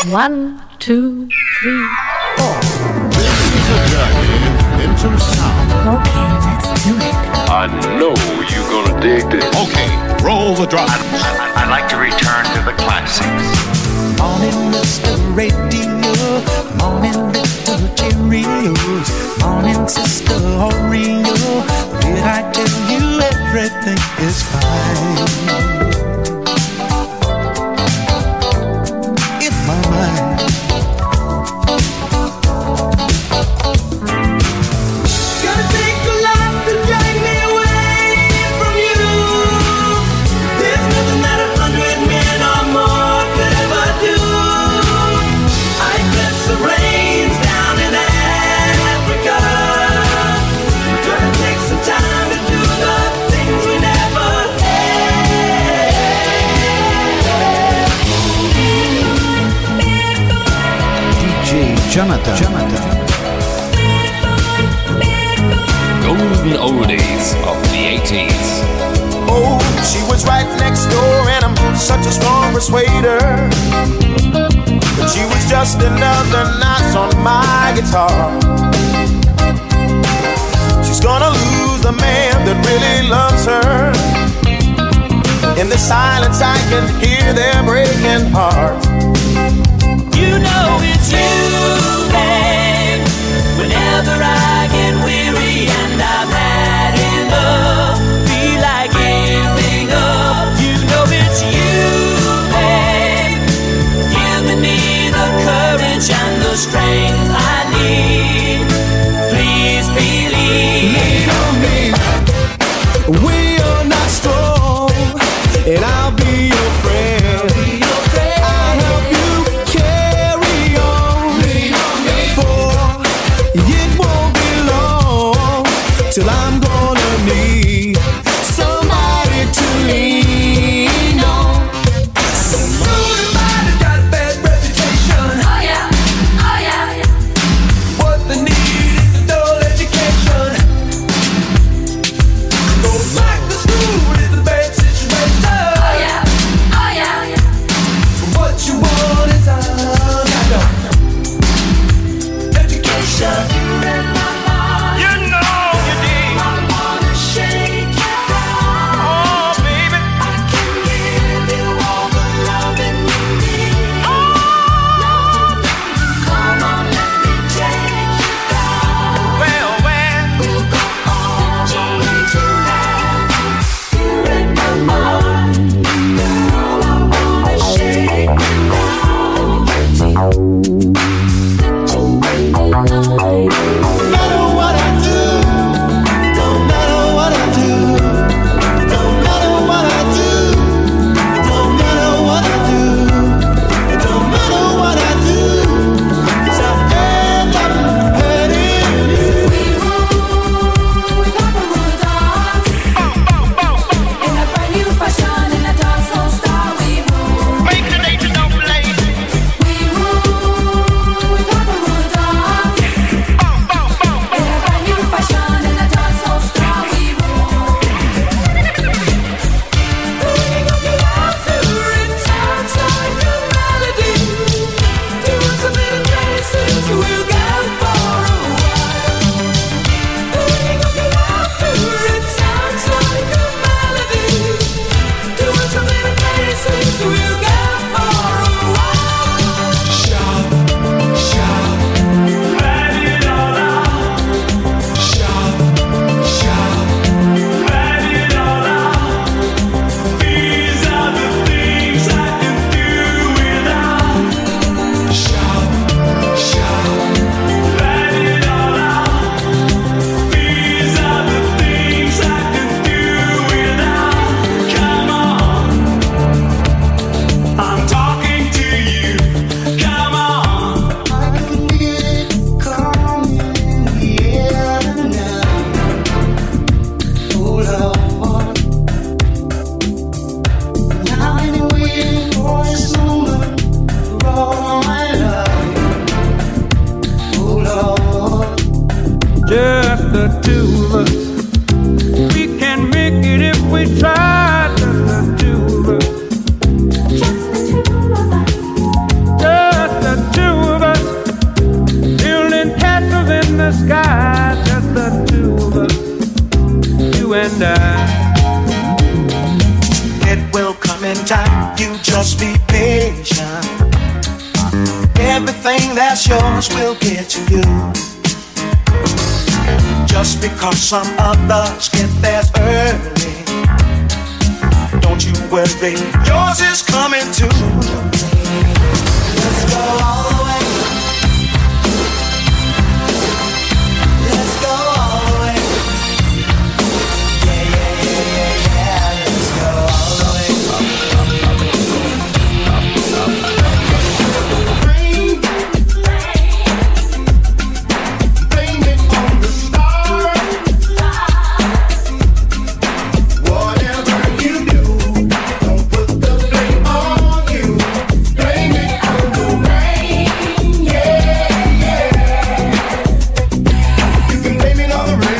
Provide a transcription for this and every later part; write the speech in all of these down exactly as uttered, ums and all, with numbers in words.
One, two, three, four. This is a journey into sound. Okay, let's do it. I know you're gonna dig this. Okay, roll the drums. I, I, I'd like to return to the classics. Morning, Mister Radio. Morning, little Cheerios. Morning, Sister Oreo. Did I tell you everything is fine? In my mind. Gonna take a lot to drag me away from you. There's nothing that a hundred men or more could ever do. I clip some rains down in Africa. We're gonna take some time to do the things we never had. D J Jonathan. Jonathan. Golden oldies of the eighties. Oh, she was right next door and I'm such a strong persuader. But she was just another notch on my guitar. She's gonna lose the man that really loves her. In the silence I can hear their breaking hearts. You know it's you, babe. Whenever I get weary and I've had enough, feel like giving up. You know it's you, babe. Giving me the courage and the strength I need. Please believe. Lean on me. We are not strong, and I'll be your friend. I'll help you carry on. Lean on me. For it won't be long till I'm gonna need somebody to lean on. Everybody's got a bad reputation. Oh yeah, oh yeah. What they need is a dull education. Don't like the school is a bad situation. Oh yeah, oh yeah. What you want is all I know. Education. You know you did. I wanna shake you down. Oh, baby. I can give you all the loving you need. Come on, let me take you down. Well, well. We'll go all the way tonight. You're in my mind. Girl, I wanna shake you down. No matter what I do, don't matter what I do, don't matter what I do, don't matter what I do, don't matter what I do, 'cause I end up hurting you. We rule, we got the rule dance. In a brand new fashion, in a dancehall style, we rule. Make the nation don't play. We rule, we got the rule dance. In a brand new fashion, in a dancehall style, we rule. Putting up your love to return like a melody. Doing some little places we'll go for a while. Putting up your love to return like a melody. Doing some little places we'll go for a while. Shout, shout, let it all out. Shout, shout, let it all out. These are the things I can do without. Shout, shout, let it all out. These are the things I can do without. Come on, I'm talking to you. Come on. I can hear it coming in the air now. Oh Lord. I've been waiting for this moment for all my life. Oh Lord. Just the two of us. We can make it if we try. Just the two of us. Just the two of us. Just Everything that's yours will get to you. Just because some others get theirs early, don't you worry, yours is coming too. Let's go all the way. Let's go all the way. Yeah, yeah, yeah, yeah, yeah. Let's go all the way. Rain, blame it on the stars. Whatever you do, don't put the blame on you. Blame it on the rain, yeah, yeah. You can blame it on the rain.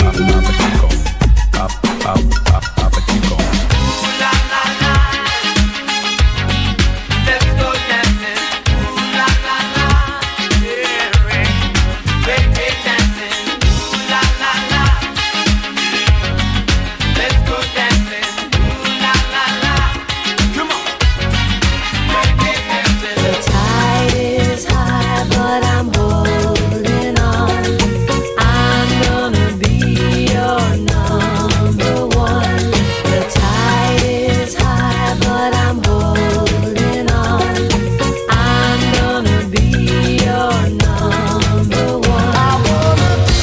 The tide is high, but I'm holding on. I'm gonna be your number one. The tide is high, but I'm holding on. I'm gonna be your number one. I wanna be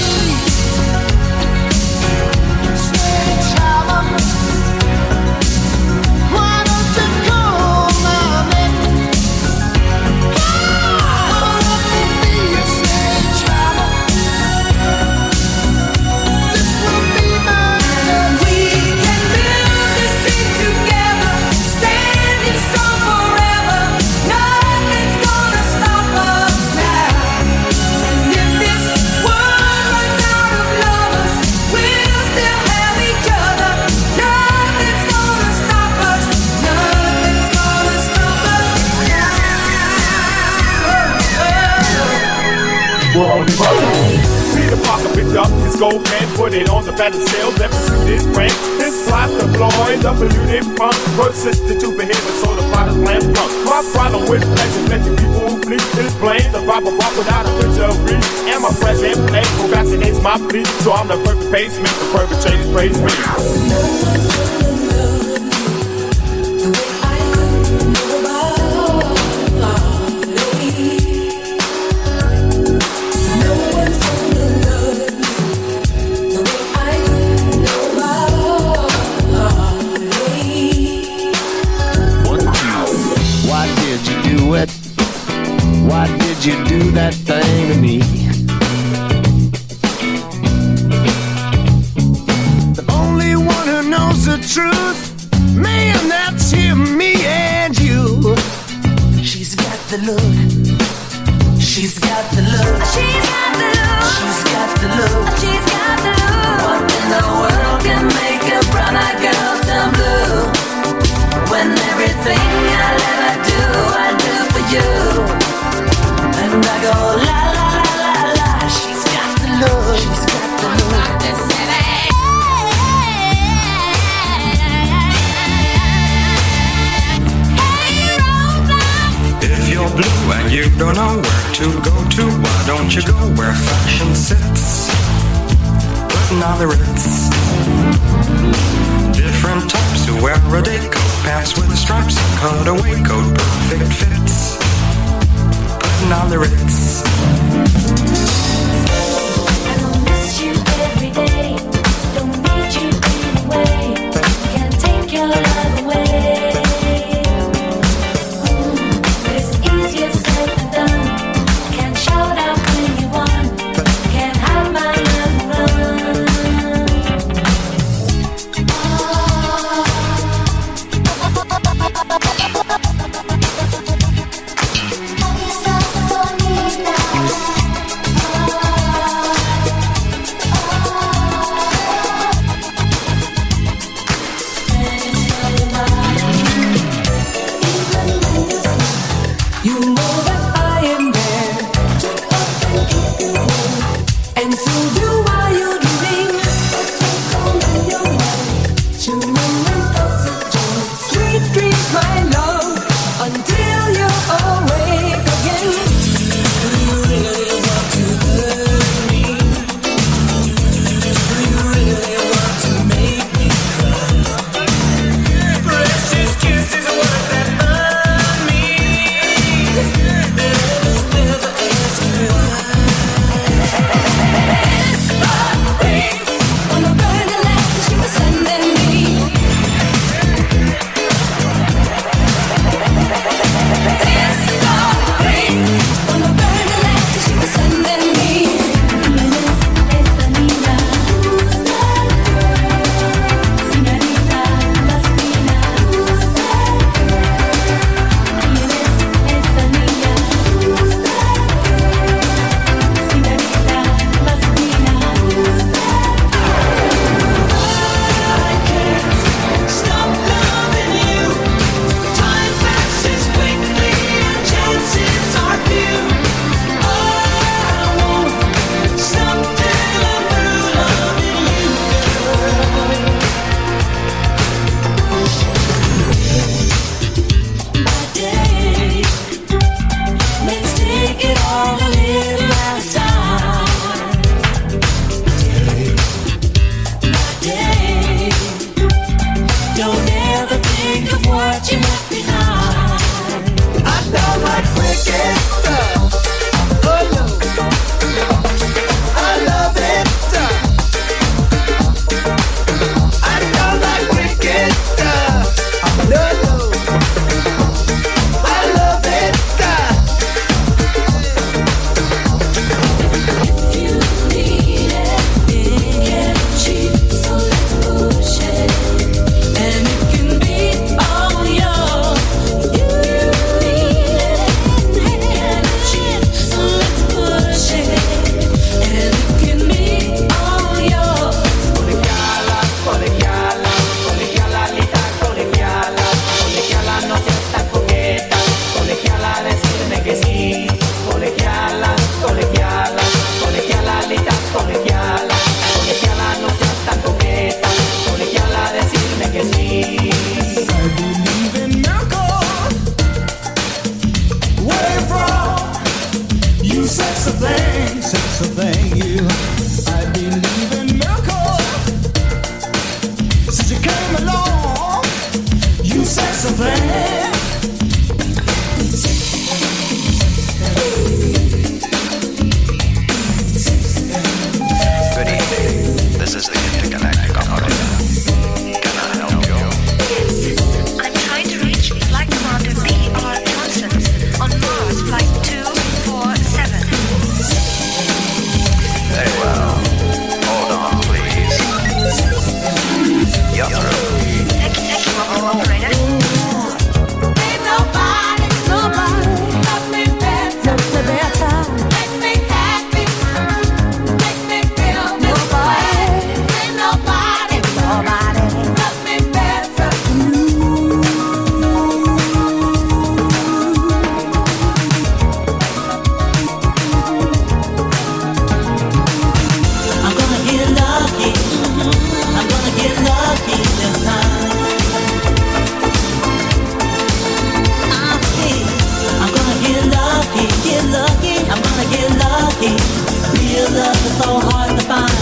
straight travel. Why don't you come now, man? We can build this thing together, standing strong forever. Nothing's gonna stop us now. And if this world runs out of lovers, we'll still have each other. Nothing's gonna stop us. Nothing's gonna stop us Peter Parker picked up his gold pen, put it on the pedestal, then pursued his friend. His plot deployed the polluted front, persisted to behave, so the plot is planned from. My problem with pleasure, letting people who flee is blame. The robber walk without a picture of read. And my present play procrastinates my plea, so I'm the perfect basement, the perpetrators praise me. Why did you do it? Why did you do that thing to me? The only one who knows the truth, man, that's him, me and you. She's got the look. She's got the look. She's got the look. She's got the look. She's got the look. What in the world can make a brown-eyed girl turn blue? When everything I'll ever do, I do for you. And I go la la la la la. She's got the look. She's got the look. If you're blue and you don't know where to go to, why don't you go where fashion sits? Putting on the Ritz. Different types who wear a day coat, pants with stripes, and cutaway coat, perfect fits. Putting on the Ritz. I don't miss you every day. Don't need you anyway. Can't take your love away. It's easier said than done. Can't shout out when you want. Can't have my love run. You know that I am there to help and keep you warm, and so do I your dreaming. Only your love to remember thoughts of joy, sweet dreams, my love, until you're awake again. lucky. Real love is so hard to find.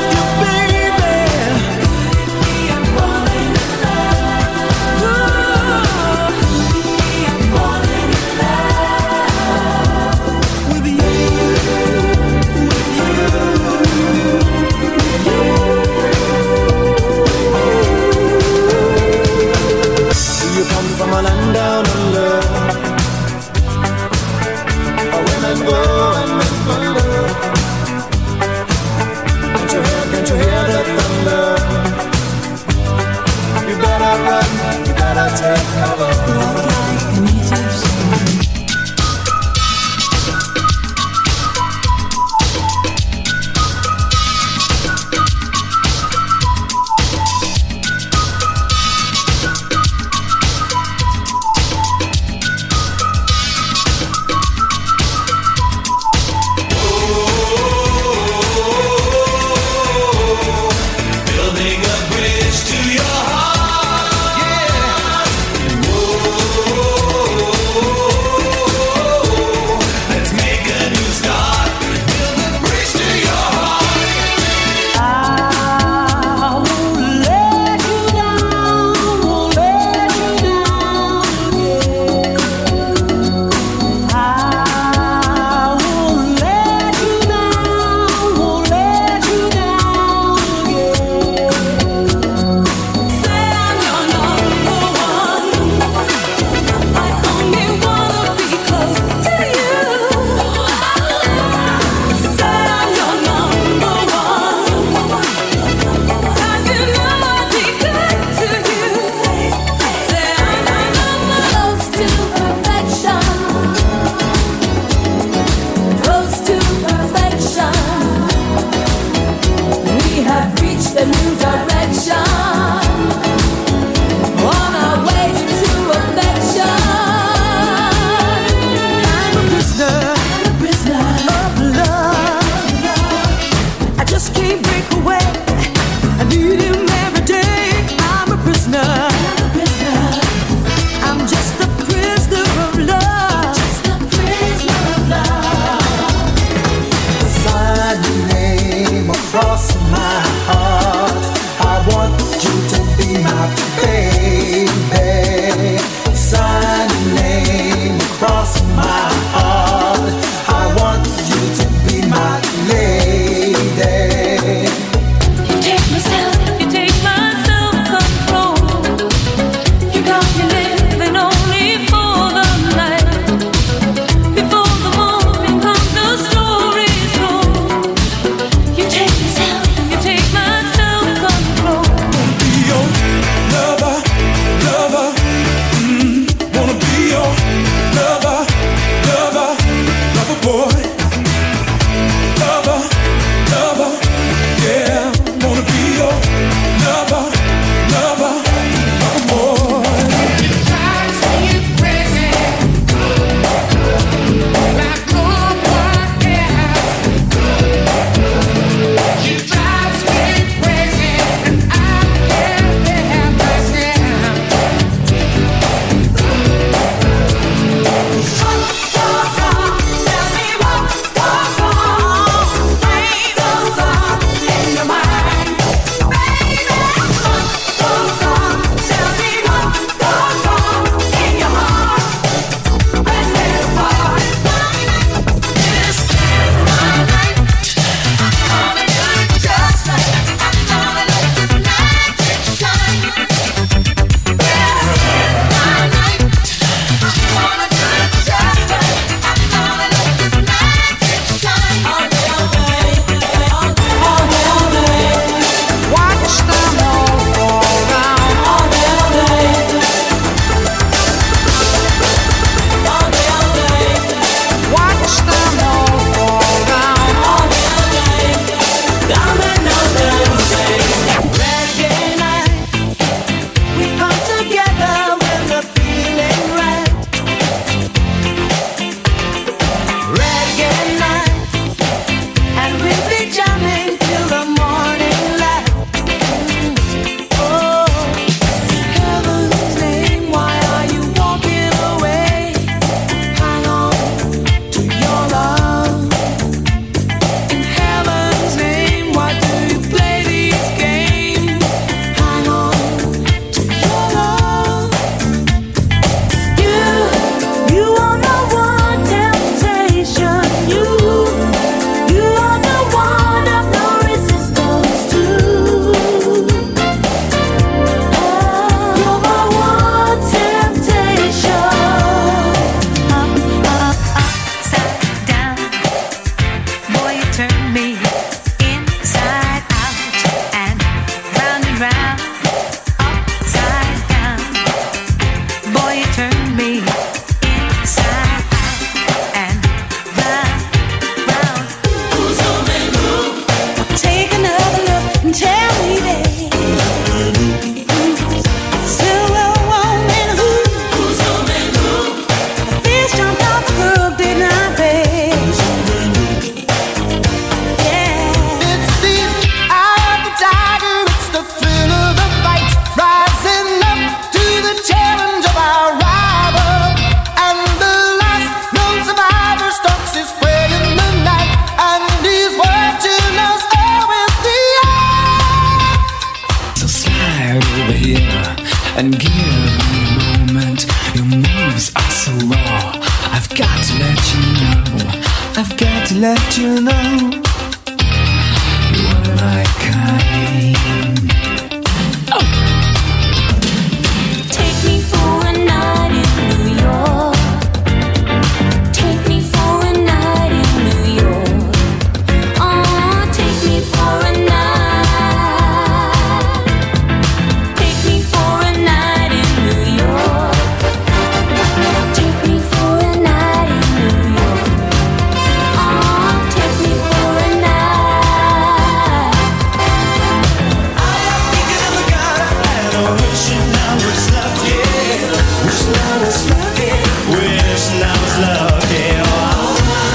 Ooh. and give me a moment. Your moves are so raw. I've got to let you know. I've got to let you know. You are my kind. Oh. Take me for a night in New York. Take me for a night in New York. Oh, take me for a night. Take me for a night in New York. Take me for a night in New York. Oh, take me for a night. I'm thinking of a guy and I'm wishing I was lucky. Wishing I was lucky. Wishing I was lucky. Oh,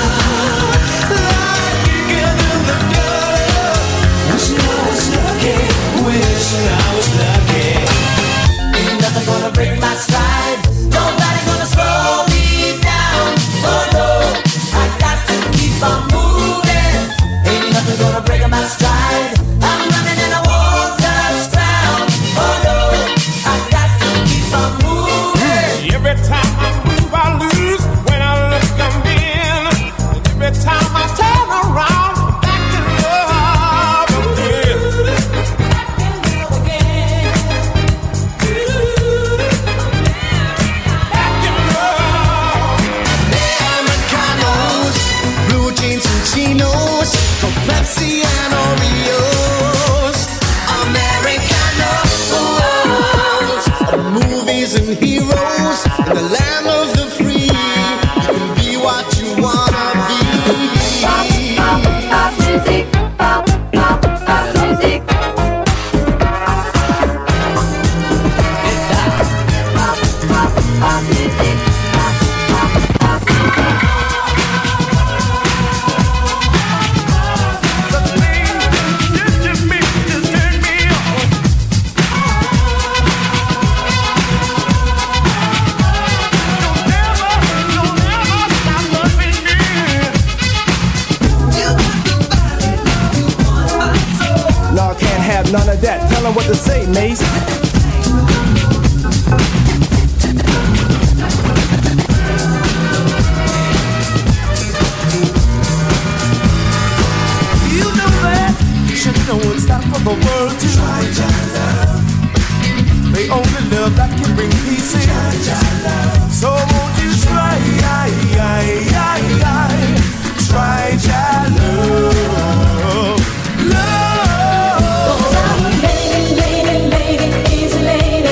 I'm thinking of a guy. Wishing I was lucky. Wishing I was lucky. Ain't nothing gonna break my stride. Nobody gonna slow me down. Oh no, I got to keep on moving. Ain't nothing gonna break my stride. I'm running and I won't touch ground. Oh no, I got to keep on moving. Every time I move, I lose. When I look, I'm in. And every time I turn around, I'm back in love again. Back in love again. Back in love. Americanos, blue jeans and chinos, from Pepsi and Oreos. Americanos, movies and heroes, in the land of the free. You can be what you wanna be. Pop music, pop, pop, pop music. Pop, pop, pop music. Law can't have none of that. Tell 'em what to say, Mace. You know that. You should know it's not for the world to try, try, love. They only love that can bring peace in. Try, try, love. So won't you try, I, I, I, I, try, try, love, love. Lady, lady, lady, easy lady.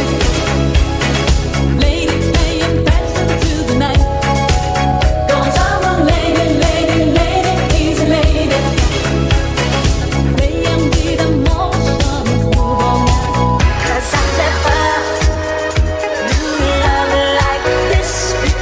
Lady playing fast through the night. 'Cause I'm a lady, lady, lady, easy lady. Playing with emotion, move all night. 'Cause I never knew love like this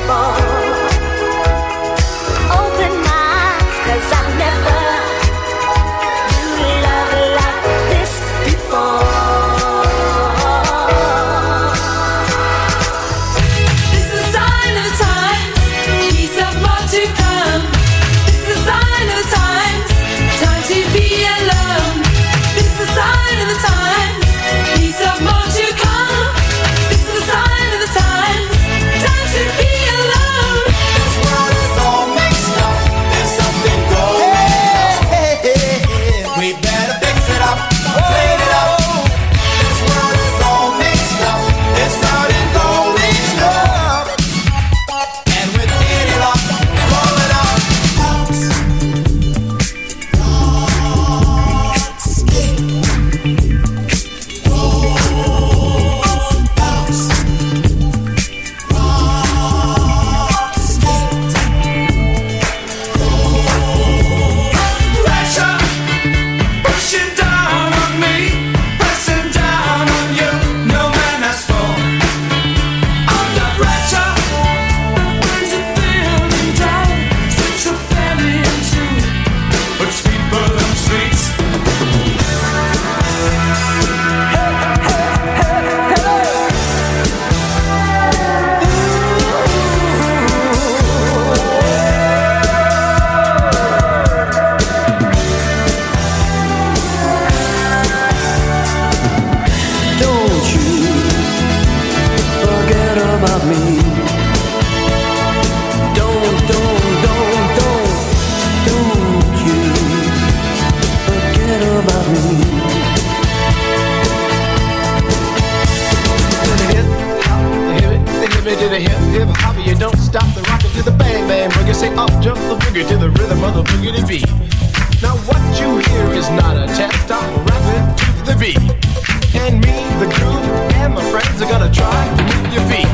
forget about me. Don't, don't, don't, don't, don't you forget about me. To the hip, hip, hop, you don't stop the rocket to the bang, bang, boogie. Say up, jump the boogie to the rhythm of the boogie beat. Now what you hear is not a test, I'm rapping to the beat. And me, the groove, and my friends are gonna try to move your feet.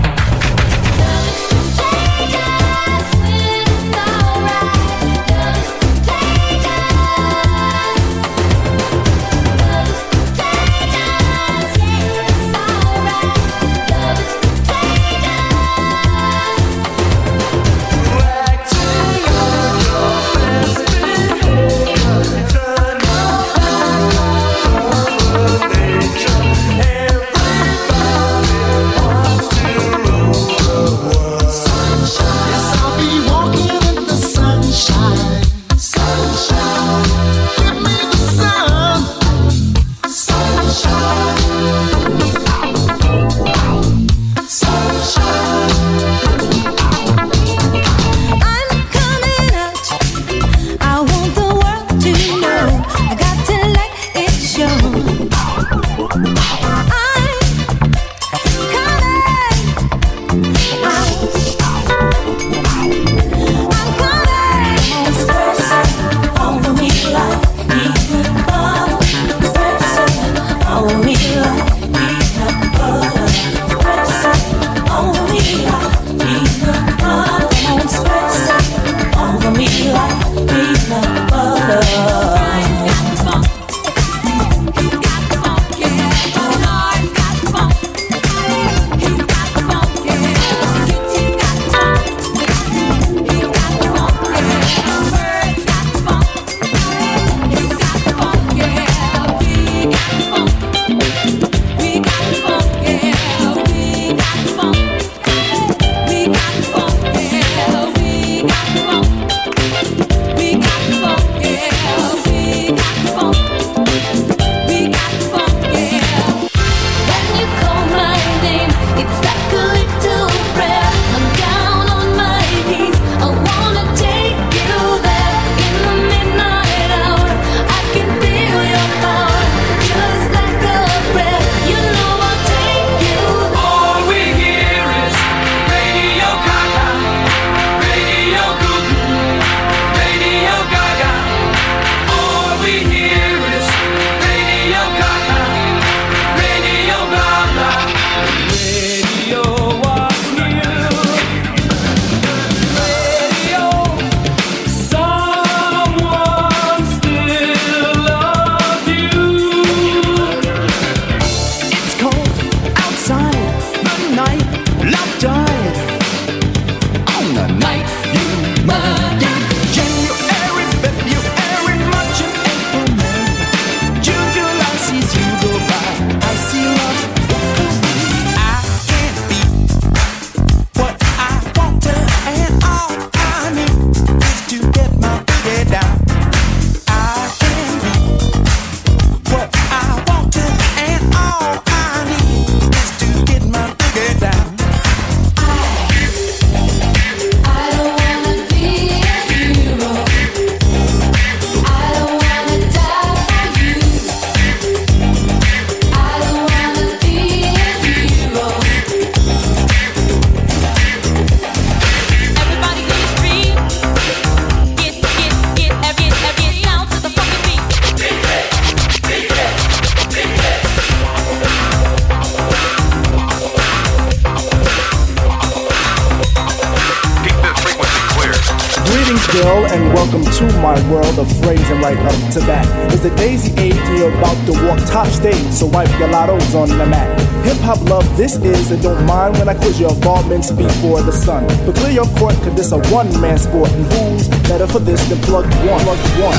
girl, and welcome to my world of phrasing right up to bat. It's the daisy age and you're about to walk top stage, so wipe your lottos on the mat. Hip-hop love this is, and don't mind when I quiz your involvements before the sun. But clear your court, cause this a one-man sport, and who's better for this than plug one? Plug one.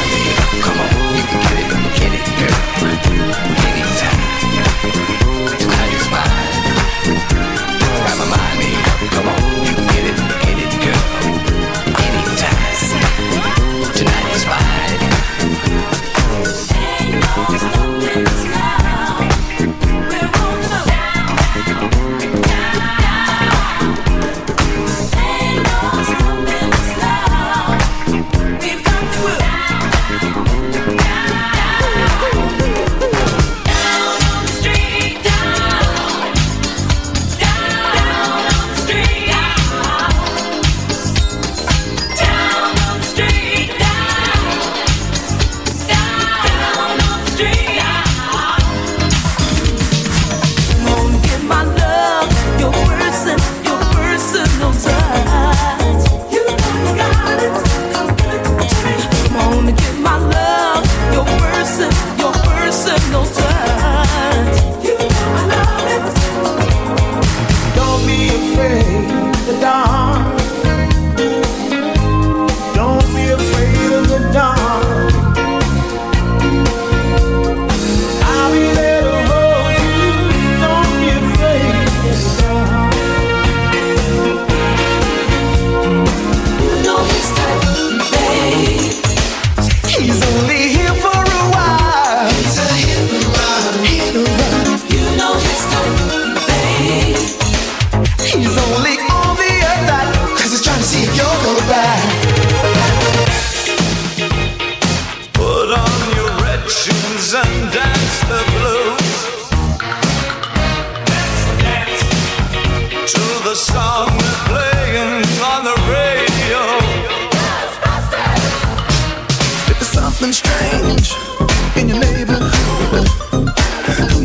Come on, you can get it, get it, girl. Anytime. Tonight is fine. Got my mind made up. Come on, you can get it, get it, girl. Anytime. Tonight is fine. Ain't no stopping us now. We're on the down, down, down.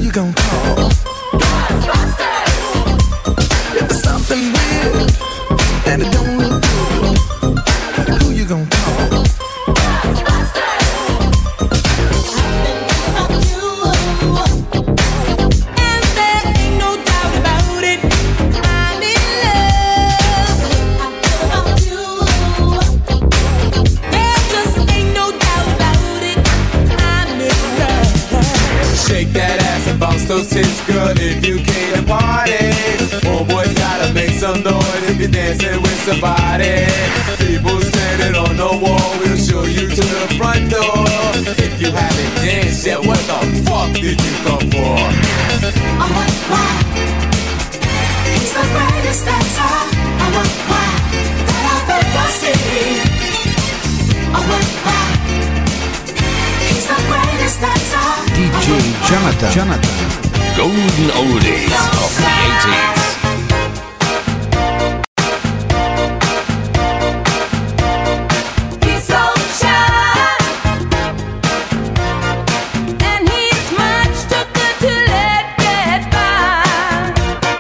you gonna call? If it's something weird and it don't look good, who you gonna call? Shake that ass and bounce those tits, girl, if you came to party. Oh boy, gotta make some noise if you're dancing with somebody. People standing on the wall, we'll show you to the front door. If you haven't danced yet, what the fuck did you come for? I'm a why. He's the greatest dancer. I'm a why that I've ever seen. I'm a why. He's the greatest dancer. D J Jonathan. Jonathan. Golden oldies of the eighties. He's so shy, and he's much too good to let get by.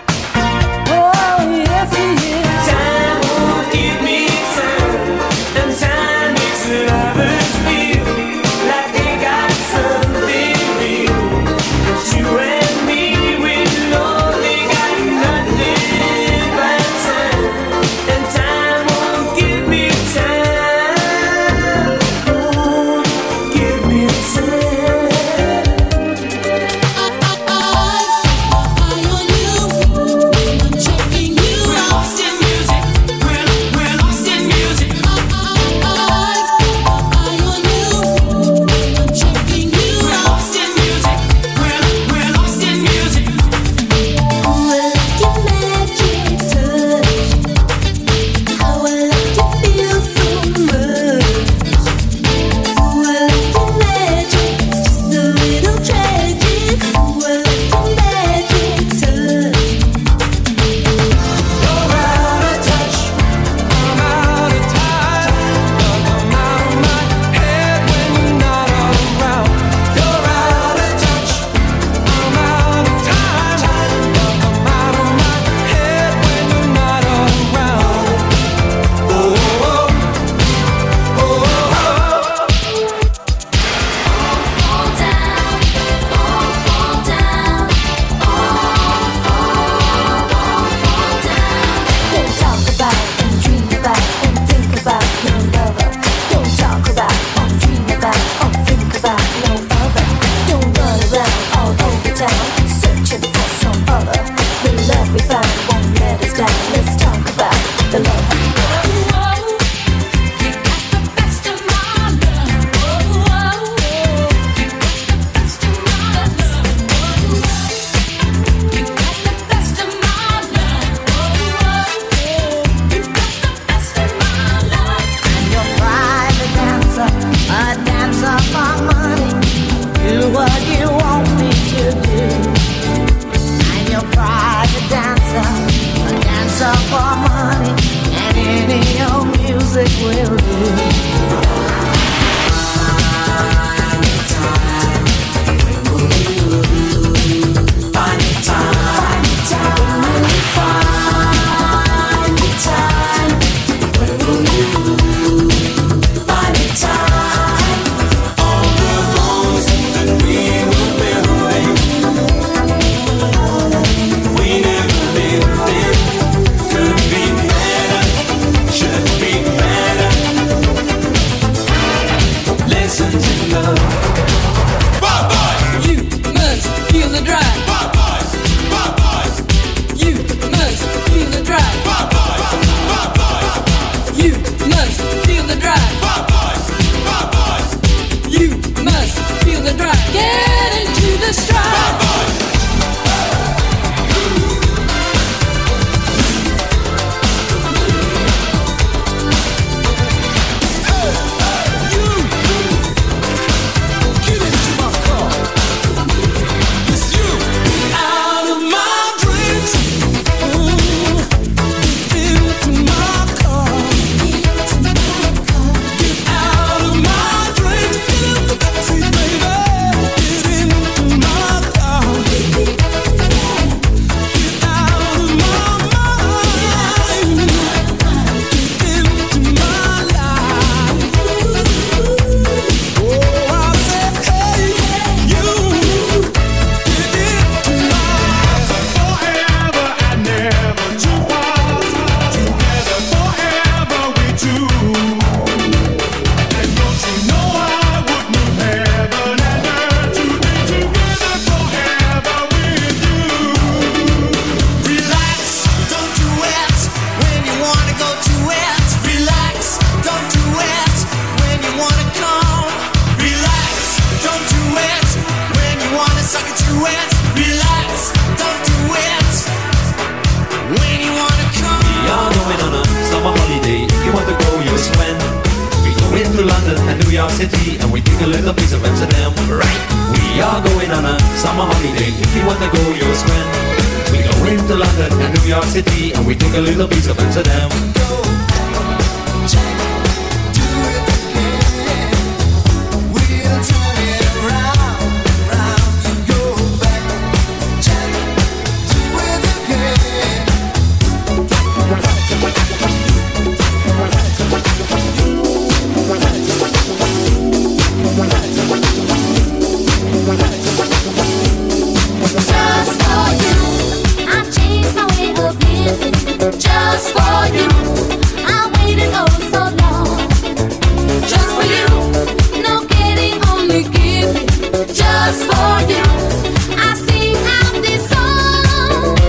Oh yes he is. Time won't give me time, and time makes lovers feel like they got something real. But you and me, we know they got nothing but time, and time won't give me time. Won't give me time. We're lost in music. We're we're lost in music. We're lost in music. We're we're lost in music. Ooh, I like your magic touch. How I like to feel so much. Ooh, I like your magic, just a little tragic. Ooh, I like your magic touch. You're out of touch. I'm out of time. I'm out of my head when you're not around. You're out of touch. I'm out of time. I'm out of my head when you're not around. Oh, oh, oh, oh. Fall down, all fall down, all fall, all fall down. Don't talk about and dream about and think about your lover. Don't talk about or dream about or think about no other. Don't run around all over town searching for some other. The love we found won't let us down. Let's talk about the love we got. You got the best of my love. You got the best of my love. You got the best of my love. You got the best of my love. I'm your private dancer, a dancer for money. Do what you want me to do. I'm your private dancer, a dancer for money, and any old music will do. Find the time, find the time, when will you find the time? All the bones that we were building, we never lived in. Could be better, should be better. Lessons in love. You must feel the drive. You must feel the drive. You must feel the drive. You must feel the drive. Get into the stride. Get into my car. It's you. Out of my dreams. Ooh. Into my car. Get out of my dreams. Get in the backseat, baby. Get into my car. do it, relax, don't do it. When you wanna come. We are going on a summer holiday. If you want to go, you just when. We go into London and New York City, and we take a little piece of Amsterdam. Right. We are going on a summer holiday. If you want to go, you just when. We go into London and New York City, and we take a little piece of Amsterdam. Just for you, I waited oh so long. Just for you, no getting, only giving. Just for you, I sing out this song.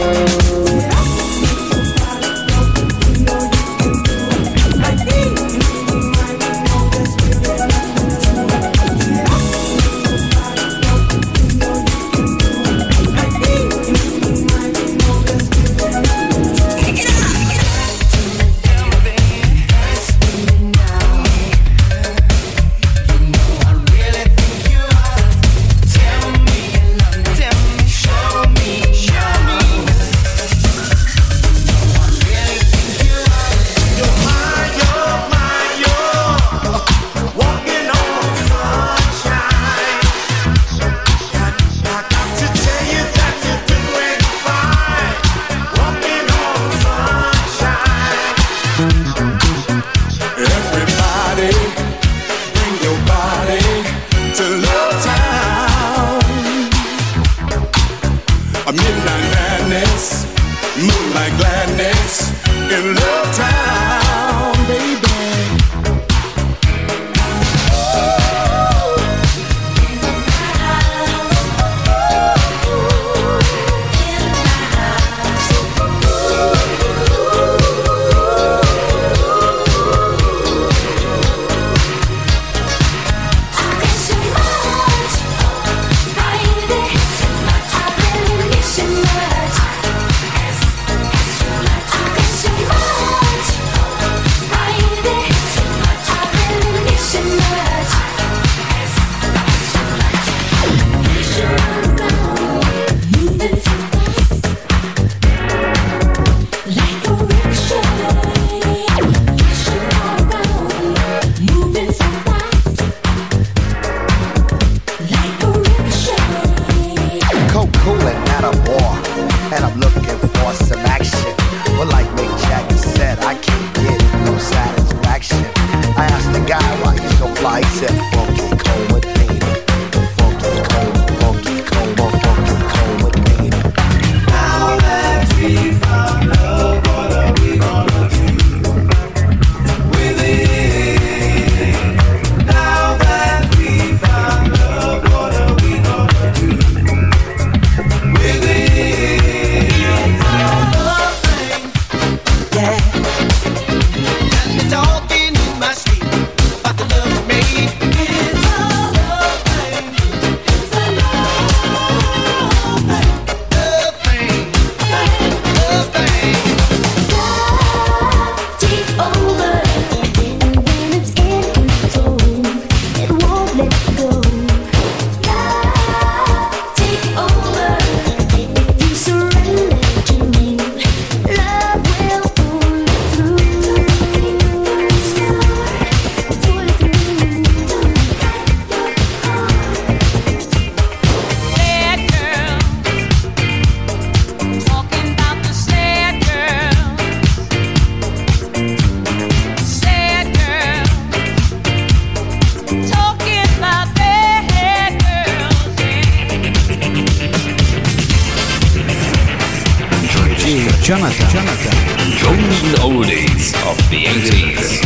Jonathan. Jonathan. Golden oldies of the eighties.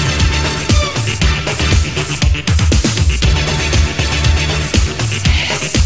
Yes.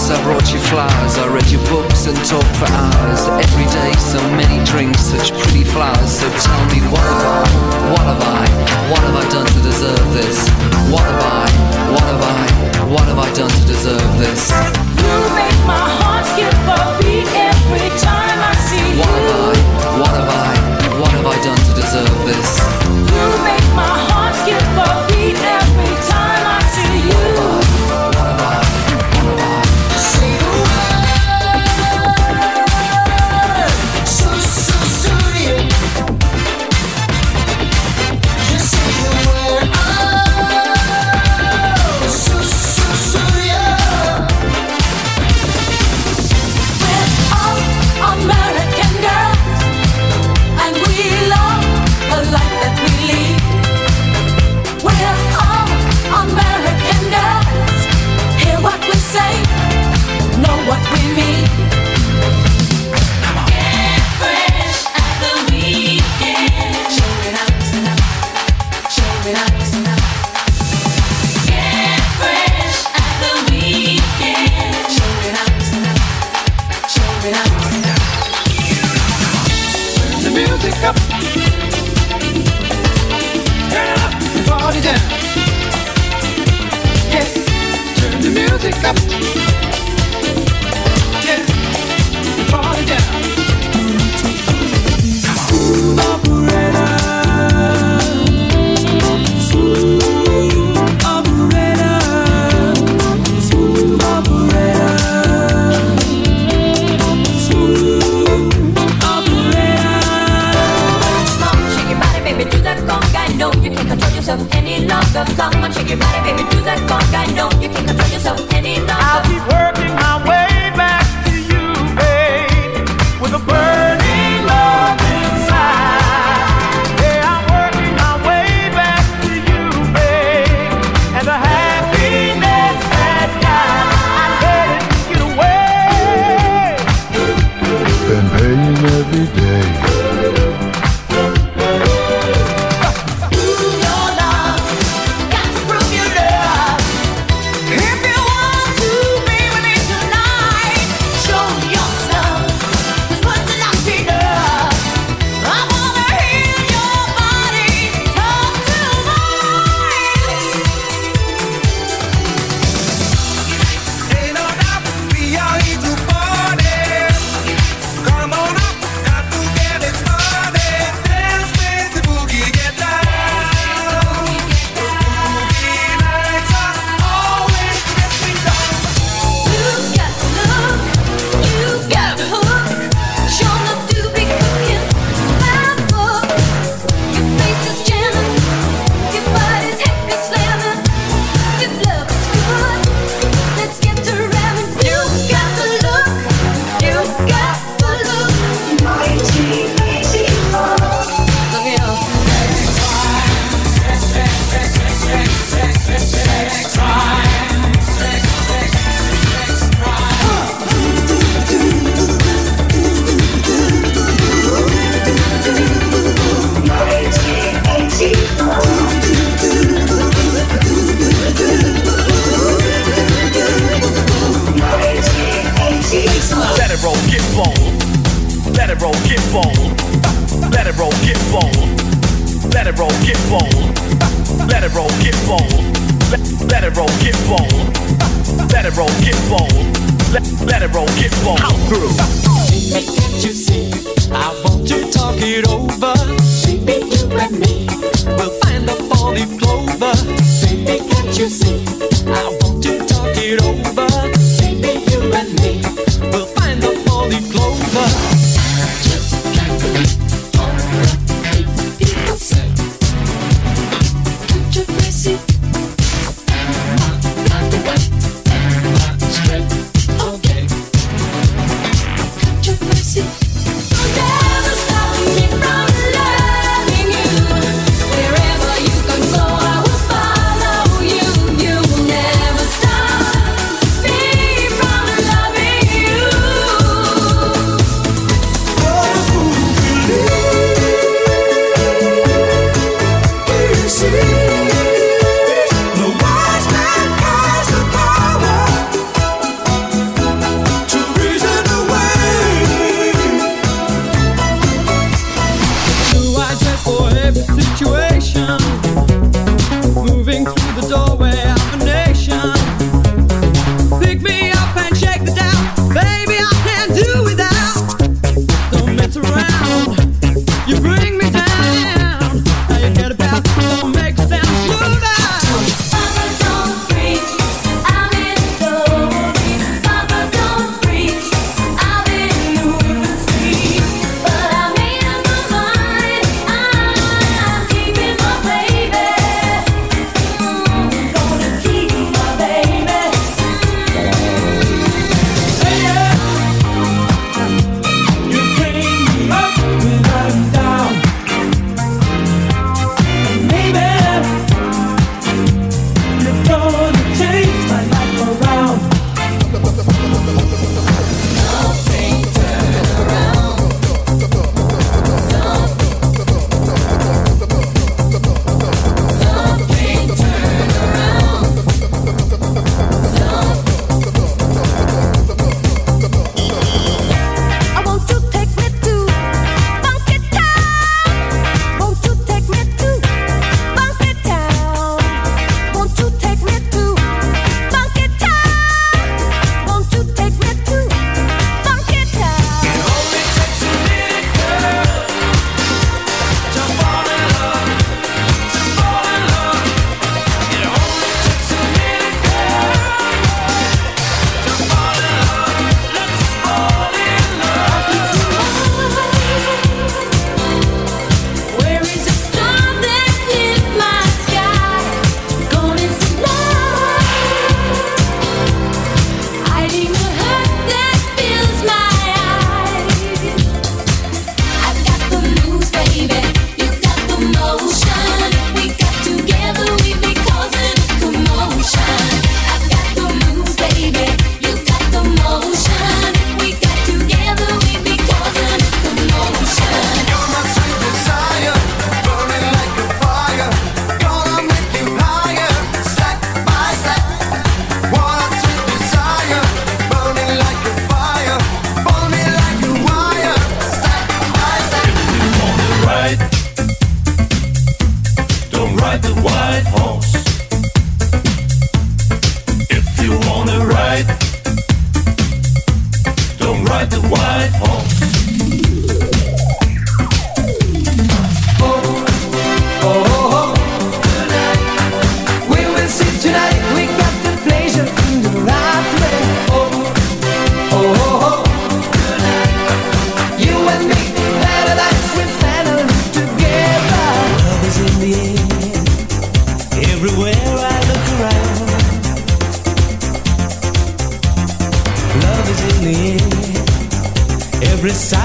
Yes, I brought you flowers, I read your books and talked for hours. Every day so many drinks, such pretty flowers. So tell me, what have I, what have I, what have I done to deserve this? What have I, what have I, what have I done to deserve this? You make my heart skip a beat every time I see you. What have I, what have I, what have I done to deserve this? You make my heart skip a beat every time I see you. What have I, what have I? Say the word, so so studio. Just say the word, oh, so so studio. We're all American girls, and we love a life that we lead. We're all American girls. Hear what we say, know what we mean. Get fresh at the weekend. Show it out, show it out. Get fresh at the weekend. Show it out, show it out. Turn the music up. Turn it up, party down. Yeah, turn the music up. Yeah, party down. Smooth operator, smooth operator, smooth operator, smooth operator. Come on, shake your body, baby, do that conga. I know you can't control yourself any longer. Come on, shake your body, baby, do that conga. I know you can't control yourself any longer. I'll keep working my way back to you, babe, with a burning love inside. Yeah, I'm working my way back to you, babe, and the happiness that I'm headed to get away. Been paying every day. Prove your love, got to prove your love. If you want to be with me tonight, show yourself. 'Cause what's enough enough? I wanna hear your body talk to mine. Ain't no doubt we all need to party. Come on up, got to get it started. Dance with the boogie, get down. Those boogie nights are always the best thing done. You got the look, you got the hook. Sure enough to be cooking my book. Your face is jamming, your body's happy slamming. If love is good, let's get to ramming. You got the look, you got the look. Mighty, mighty love. Look at you. Let it roll, get bold. Let it roll, get bold. Let it roll, get bold. Let it roll, get bold. Let it roll, get bold. Let, let it roll, get bold. Let it roll, get bold. Let, let it roll, get bold. Out through. Baby, can't you see? I want to talk it over. Baby, you and me will find a four-leaf clover. Baby, can't you see? I want to talk it over. Baby, you and me will find a four-leaf clover. Just like the people say. Can't you face it? Not, not the way. Not straight. Okay. Can't you face it? Don't ever stop me from loving you. white horse. If you wanna ride, don't ride the white horse. Every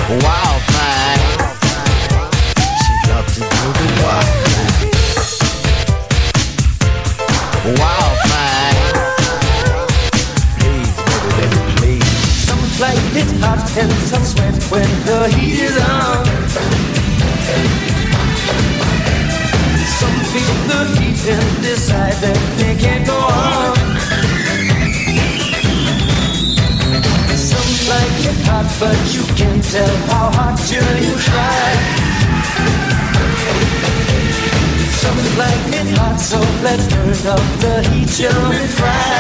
Wildfire. She loves to do the wildfire. Wildfire. Please, baby, baby, please. Some like it hot and some sweat when the heat is on. Some feel the heat and decide that they can't go on. Some like it hot, but you can't tell how hot till you try. Some like it hot, so let's turn up the heat till we fry.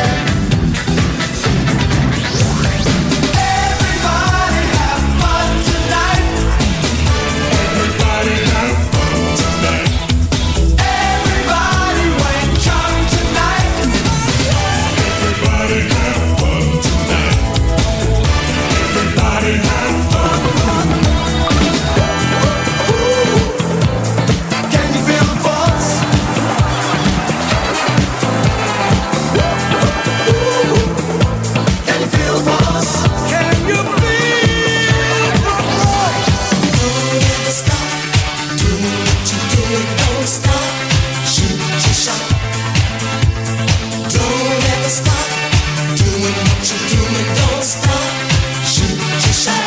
Everybody have fun tonight. Everybody have fun tonight. Everybody wake young tonight. Everybody have fun tonight. Everybody have fun. Can you feel the force? Can you feel the force? Can you feel the force? Don't ever stop doing what you do. Don't stop. Shoot your shot. Don't ever stop doing what you do. Don't stop. Shoot your shot.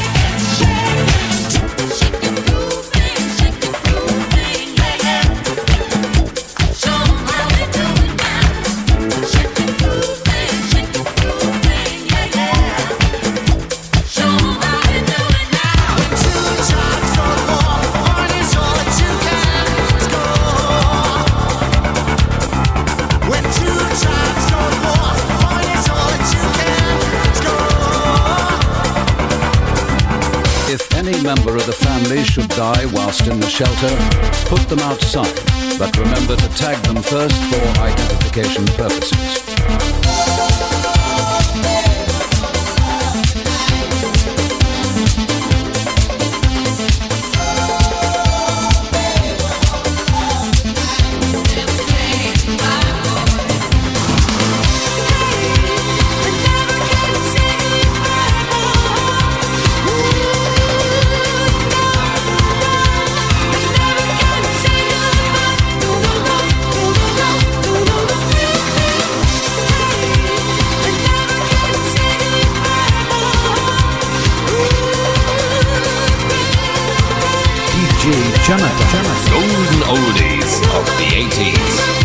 If any member of the family should die whilst in the shelter, put them outside, but remember to tag them first for identification purposes. Jonathan. Golden oldies of the eighties.